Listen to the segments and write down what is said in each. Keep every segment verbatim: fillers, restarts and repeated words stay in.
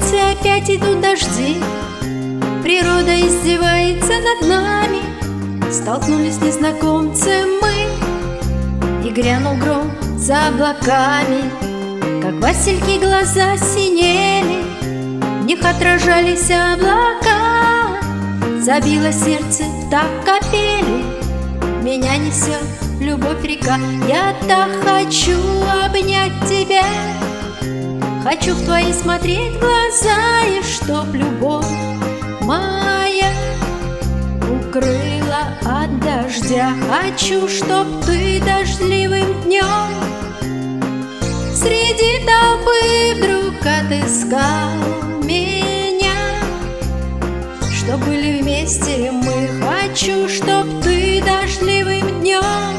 улице опять идут дожди, природа издевается над нами. Столкнулись незнакомцы мы, и грянул гром за облаками. Как васильки глаза синели, в них отражались облака. Забило сердце, так капели, меня несет любовь река. Я так хочу обнять тебя, хочу в твои смотреть глаза, и чтоб любовь моя укрыла от дождя. Хочу, чтоб ты дождливым днем среди толпы вдруг отыскал меня, чтоб были вместе мы. Хочу, чтоб ты дождливым днем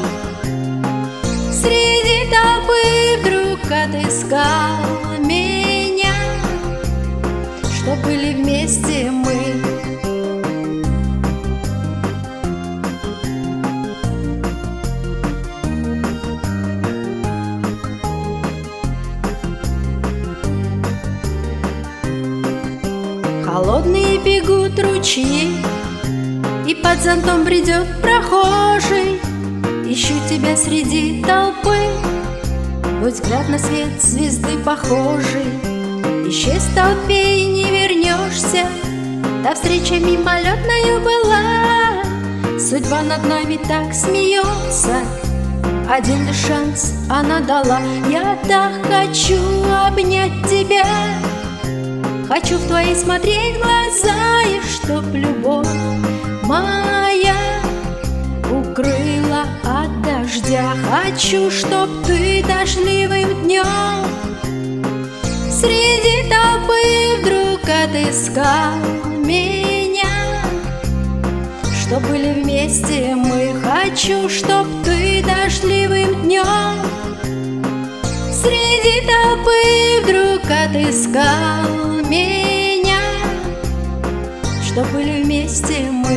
среди толпы вдруг отыскал меня, чтоб были вместе мы. Холодные бегут ручьи, и под зонтом бредет прохожий. Ищу тебя среди толпы, твой взгляд на свет звезды похожий. Исчез в толпе и не вернешься, та встреча мимолетною была. Судьба над нами так смеется, один лишь шанс она дала. Я так хочу обнять тебя, хочу в твои смотреть глаза, и чтоб любовь моя укрыла от дождя. Хочу, чтоб ты дождливым днем среди толпы вдруг отыскал меня, чтоб были вместе мы. Хочу, чтоб ты дождливым днем среди толпы вдруг отыскал меня, чтоб были вместе мы.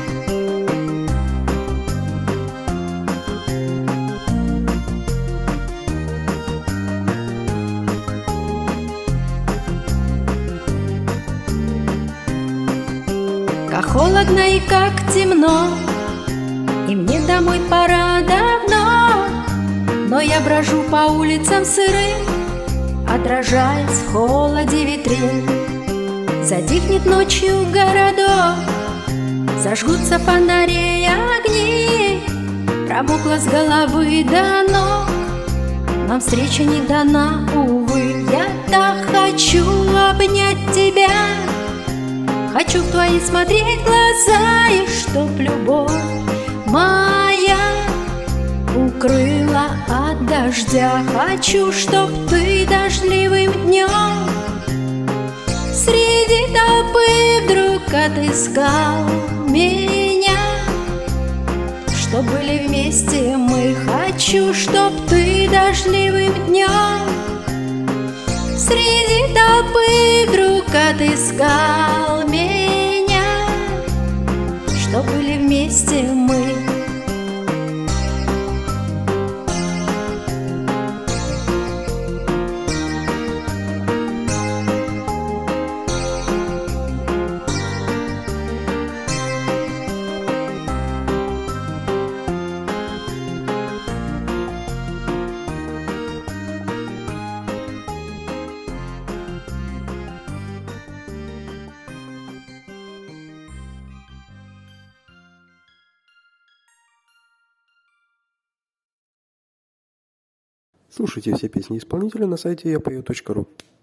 Как холодно и как темно, и мне домой пора давно, но я брожу по улицам сырым, отражаясь в холоде витрин. Затихнет ночью городок, зажгутся фонари и огни, промокла с головы до ног, нам встреча не дана, увы. Я так хочу обнять тебя, хочу в твои смотреть глаза, и чтоб любовь моя укрыла от дождя. Хочу, чтоб ты дождливым днем среди толпы вдруг отыскал меня, чтоб были вместе мы. Хочу, чтоб ты дождливым днем среди толпы вдруг отыскал меня, чтоб были вместе мы. Слушайте все песни исполнителя на сайте я пою точка ру.